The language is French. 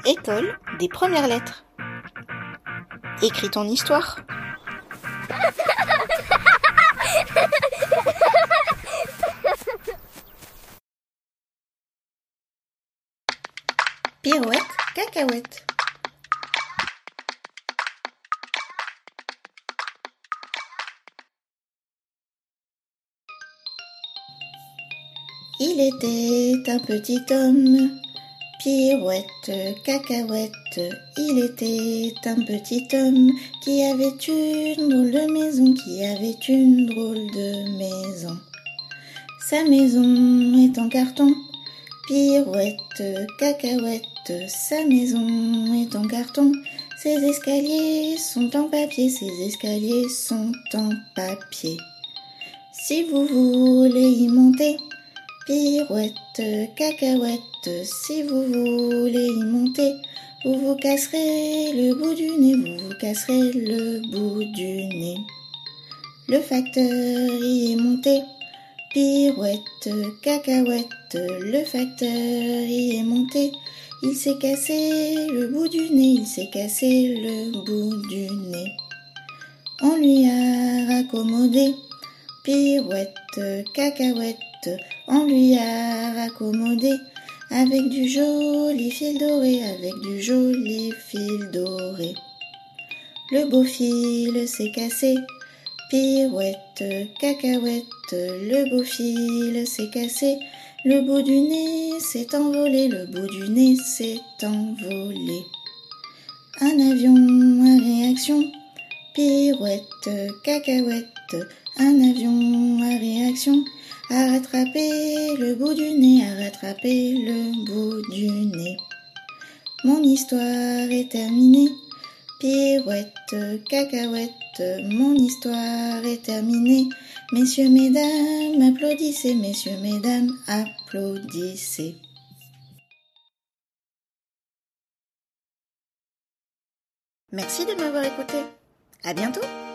École des premières lettres. Écris ton histoire. Pirouette, cacahuète. Il était un petit homme, pirouette, cacahuète. Il était un petit homme qui avait une drôle de maison, Sa maison est en carton, pirouette, cacahuète. Sa maison est en carton, ses escaliers sont en papier, Si vous voulez y monter, pirouette, cacahuète, si vous voulez y monter, vous vous casserez le bout du nez, Le facteur y est monté, pirouette, cacahuète, le facteur y est monté. Il s'est cassé le bout du nez, On lui a raccommodé, pirouette, cacahuète, on lui a raccommodé avec du joli fil doré, Le beau fil s'est cassé, pirouette, cacahuète, le beau fil s'est cassé, le bout du nez s'est envolé, Un avion à réaction, pirouette, cacahuète, un avion à réaction, a rattrapé le bout du nez, Mon histoire est terminée, pirouette, cacahuète, mon histoire est terminée. Messieurs, mesdames, applaudissez, Merci de m'avoir écouté. À bientôt.